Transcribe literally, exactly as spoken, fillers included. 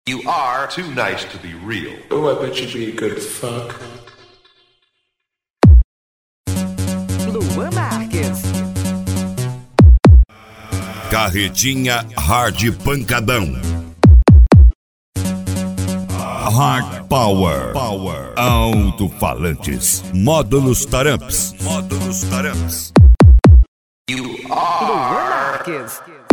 You are too nice to be real. Oh, I bet you'd be a good fuck. Luan Marques. Carretinha Hard Pancadão. Hard Power. Power. Alto-falantes. Módulos Taramps. Módulos Taramps. You are Luan Marques.